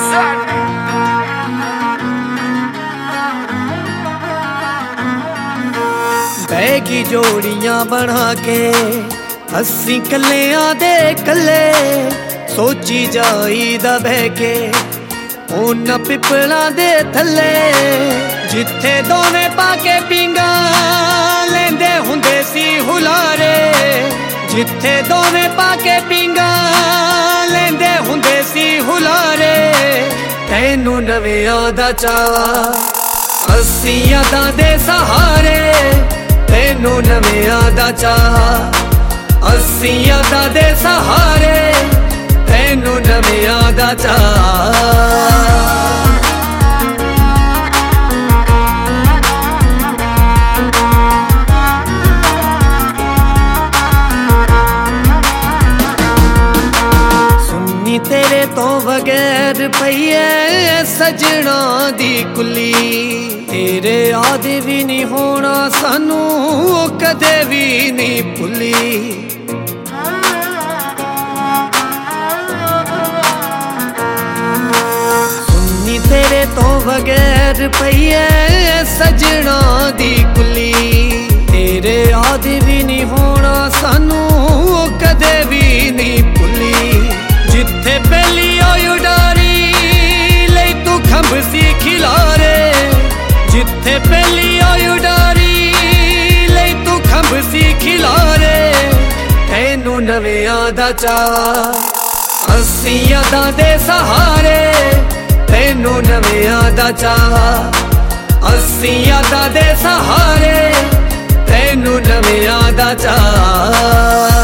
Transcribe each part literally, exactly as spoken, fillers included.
baggy जोड़ियां बना के अस्सी कलियां दे कले सोची जाईदा बह के उन पिपलां दे थले जिथे दोने पाके पींगा लेंदे हुंदे सी हुलारे जिथे दोने पाके पींगा लेंदे हुंदे सी हुलारे तैनू नवियां दा चाह अस्सी यादां दे सहारे तैनू नवियां दा चाह अस्सी यादां दे सहारे तैनू नवियां दा चाह तेरे तो बगैर पईए सजना दी कुली तेरे याद भी नहीं होना सानू कदे भी नहीं भुली सुन्नी तेरे तो बगैर पईए सजना दी कुली तेरे याद भी नहीं होना सानू कदे भी नहीं भुली जिथे पहली आई उडारी ले तू खंभ सी खिलारे जिथे पहली आई उडारी ले तू खंभ सी खिलारे तैनू नवियां दा चाह अस्सी यादां दे सहारे तैनू नवियां दा चाह अस्सी यादां दे सहारे तैनू नवियां दा चाह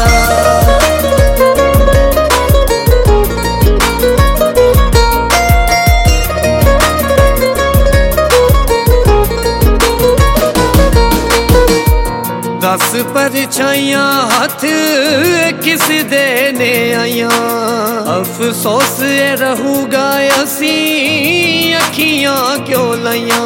दस परछाइयां हाथ किस देने आइया अफसोस ये रहूगा असी अखियां क्यों लाइया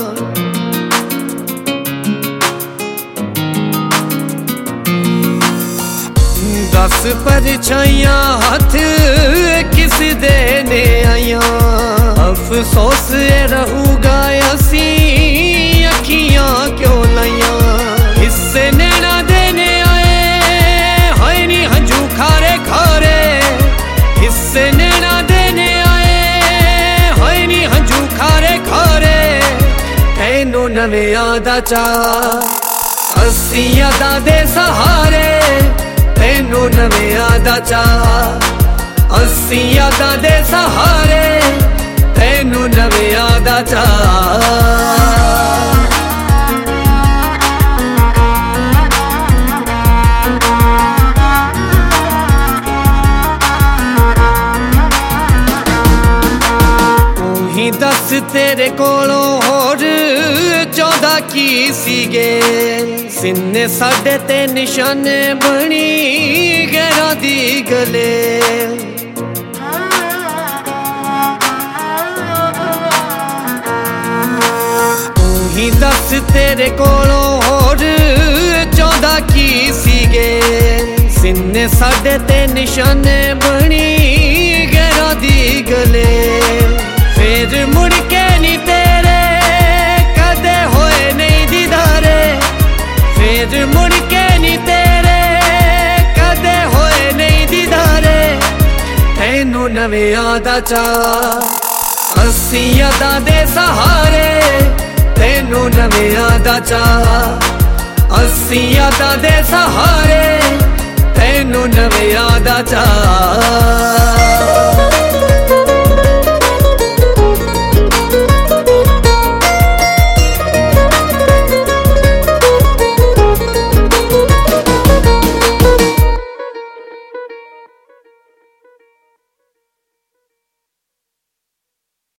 दस परछाइयां हाथ किस देने आइया अफसोस ये रहूगा असी अखियां क्यों लाइया हिस्से नैना देने आए हाय नी हंजू खारे खारे हिस्से नैना देने आए हाय नी हंजू खारे खारे तैनू नवियां दा चाह अस्सी यादां दे सहारे तैनू नवियां दा चाह अस्सी यादां दे सहारे तैनू नवियां दा चाह दस तेरे कोलों होर चौदह की सीगे सिन्ने साडे ते निशाने बनी गैरां दी गले तू ही दस तेरे कोलों होर चौदह की सीगे सिन्ने साडे ते निशाने बनी गैरां दी गले फिर मुड़ के नी तेरे कदे होए नहीं दीदारे फिर मुड़ के नी तेरे कदे होए नहीं दीदारे तैनू नवियां दा चाह अस्सी यादां दे सहारे तैनू नवियां दा चाह अस्सी यादां दे सहारे तैनू नवियां दा चाह